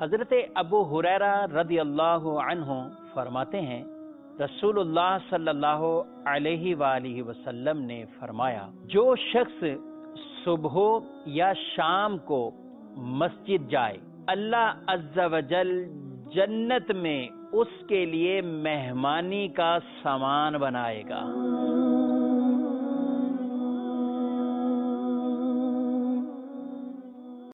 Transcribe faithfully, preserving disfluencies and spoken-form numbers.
हजरत अबू हुरैरा रज़ी अल्लाहु अन्हु फरमाते हैं, रसूलुल्लाह सल्लल्लाहु अलैहि वालिहि वसल्लम ने फरमाया, जो शख्स सुबह या शाम को मस्जिद जाए, अल्लाह अज़्ज़ा वजल जन्नत में उसके लिए मेहमानी का सामान बनाएगा।